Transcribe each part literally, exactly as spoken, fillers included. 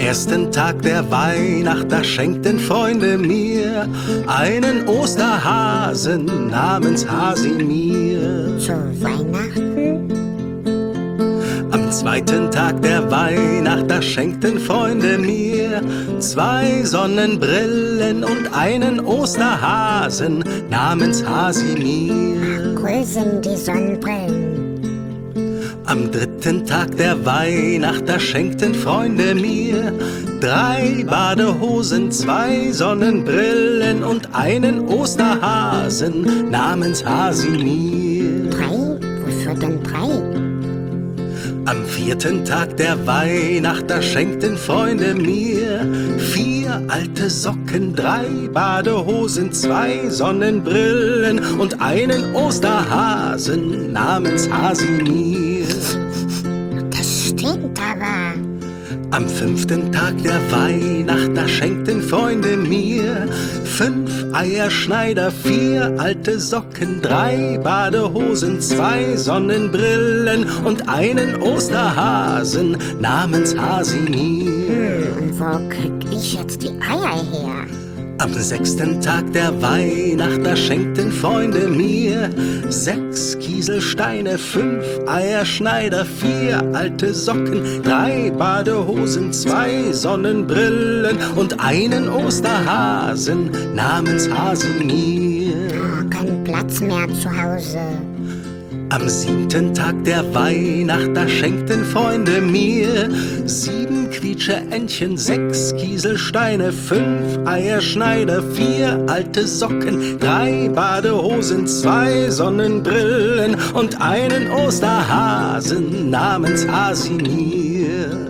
ersten Tag der Weihnacht, da schenkten Freunde mir einen Osterhasen namens Hasimir. Zu Weihnachten? Am zweiten Tag der Weihnacht, da schenkten Freunde mir zwei Sonnenbrillen und einen Osterhasen namens Hasimir. Cool sind die Sonnenbrillen. Am dritten Tag der Weihnacht, da schenkten Freunde mir drei Badehosen, zwei Sonnenbrillen und einen Osterhasen namens Hasimir. Drei? Wofür denn drei? Am vierten Tag der Weihnacht, da schenkten Freunde mir vier alte Socken, drei Badehosen, zwei Sonnenbrillen und einen Osterhasen namens Hasimir. Das stimmt aber. Am fünften Tag der Weihnacht, da schenkten Freunde mir fünf Eierschneider, vier alte Socken, drei Badehosen, zwei Sonnenbrillen und einen Osterhasen namens Hasimir. Hm, und wo krieg ich jetzt die Eier her? Am sechsten Tag der Weihnacht, da schenkten Freunde mir sechs Kieselsteine, fünf Eierschneider, vier alte Socken, drei Badehosen, zwei Sonnenbrillen und einen Osterhasen namens Hasimir. Oh, kein Platz mehr zu Hause. Am siebten Tag der Weihnacht, da schenkten Freunde mir sieben Quietscheentchen, sechs Kieselsteine, fünf Eierschneider, vier alte Socken, drei Badehosen, zwei Sonnenbrillen und einen Osterhasen namens Hasimir.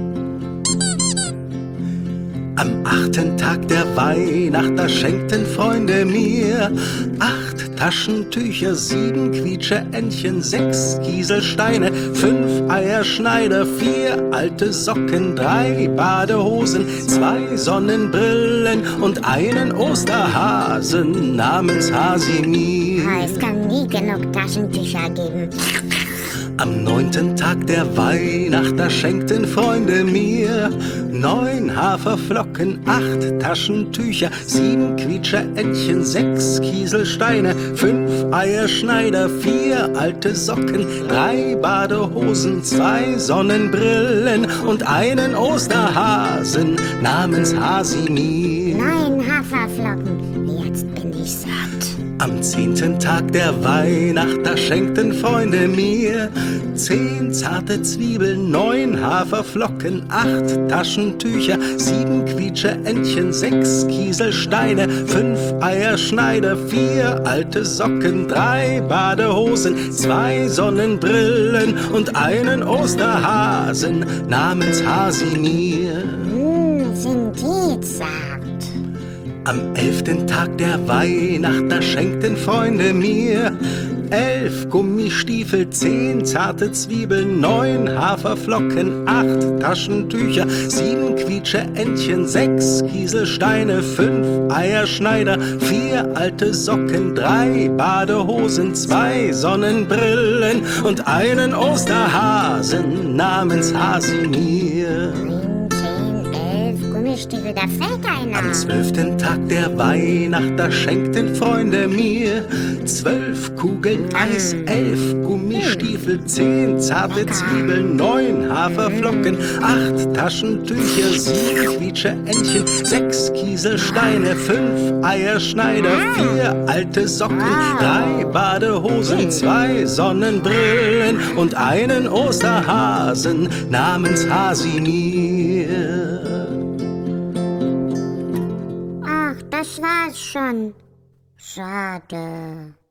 Am achten Tag der Weihnacht, da schenkten Freunde mir acht Taschentücher, sieben Quietscheentchen, sechs Kieselsteine, fünf Eierschneider, vier alte Socken, drei Badehosen, zwei Sonnenbrillen und einen Osterhasen namens Hasimir. Oh, es kann nie genug Taschentücher geben. Am neunten Tag der Weihnacht, da schenkten Freunde mir neun Haferflocken, acht Taschentücher, sieben Quietscheentchen, sechs Kieselsteine, fünf Eierschneider, vier alte Socken, drei Badehosen, zwei Sonnenbrillen und einen Osterhasen namens Hasimir. Neun Haferflocken. Jetzt bin ich satt. Am zehnten Tag der Weihnacht, da schenkten Freunde mir zehn zarte Zwiebeln, neun Haferflocken, acht Taschentücher, sieben Quietscheentchen, sechs Kieselsteine, fünf Eierschneider, vier alte Socken, drei Badehosen, zwei Sonnenbrillen und einen Osterhasen namens Hasimir. Hm, sind die zart. Am elften Tag der Weihnacht, da schenkten Freunde mir elf Gummistiefel, zehn zarte Zwiebeln, neun Haferflocken, acht Taschentücher, sieben Quietscheentchen, sechs Kieselsteine, fünf Eierschneider, vier alte Socken, drei Badehosen, zwei Sonnenbrillen und einen Osterhasen namens Hasimir. Gummistiefel, da fällt einer. Am zwölften Tag der Weihnacht, da schenkten Freunde mir zwölf Kugeln Eis, elf Gummistiefel, zehn zarte Zwiebeln, neun Haferflocken, acht Taschentücher, sieben Quietscheentchen, sechs Kieselsteine, fünf Eierschneider, vier alte Socken, drei Badehosen, zwei Sonnenbrillen und einen Osterhasen namens Hasimir. Ach, das war's schon. Schade.